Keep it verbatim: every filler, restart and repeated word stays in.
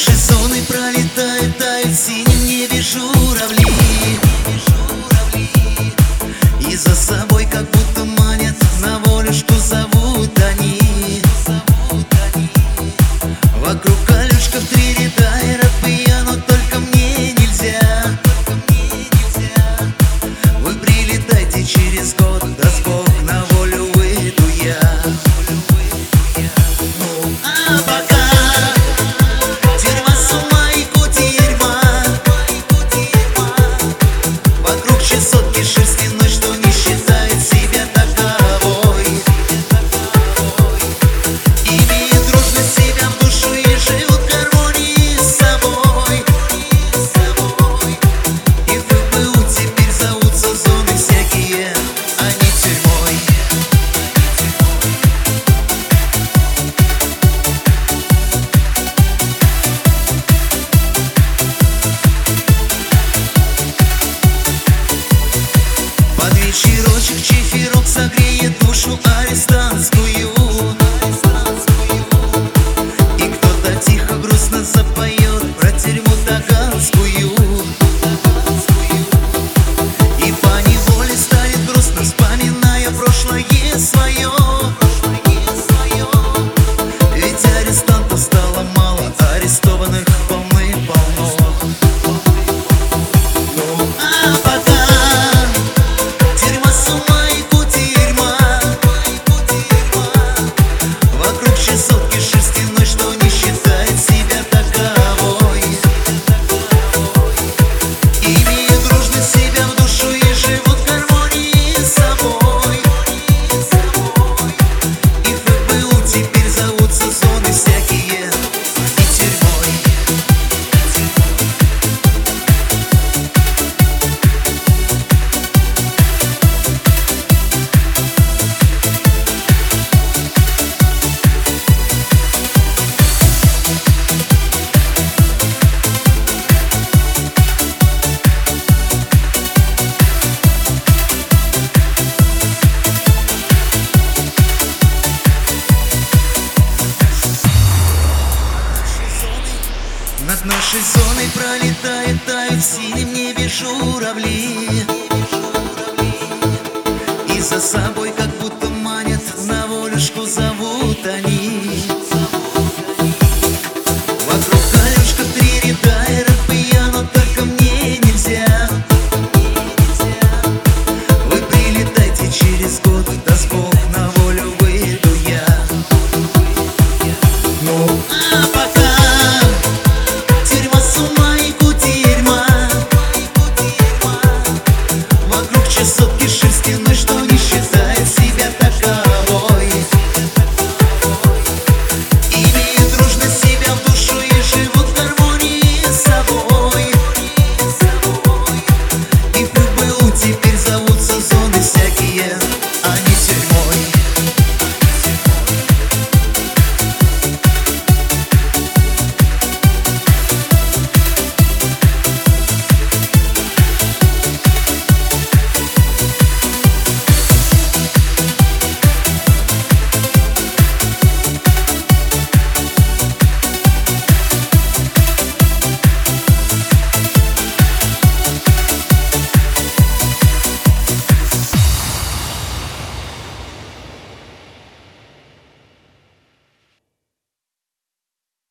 нашей зоны пролетают, тают в синем небе журавли, и за собой как будто манят, на волюшку зовут они. Вокруг колючков три ряда, и рад бы я, но только мне нельзя. Вы прилетайте через год, даст Бог, на волю выйду я. Ну а пока тюрьма с ума и кутерьма, вокруг чесотки шерстяной, что не считает себя таковой, имеет дружность себя в душу и живут в гармонии с собой. И в ФБУ теперь зовутся зоны всякие, а не тюрьмой. Под вечерочек чефирок согреет душу арестантскую, и кто-то тихо грустно запоет про тюрьму таганскую. И поневоле станет грустно, вспоминая прошлое свое. Ведь арестантов стало мало, арестованных полны-полно. Ну а пока тюрьма с ума и кутерьма, вокруг чесотки шерстяной, что не считает себя таковой, имеют дружность себя в душу и живут в гармонии с собой. И в ФБУ теперь зовутся зоны всякие, и тюрьмой. Над нашей зоной пролетают, тают в синем небе журавли, и за собой как будто манят, на волюшку зовут они. Вокруг колючка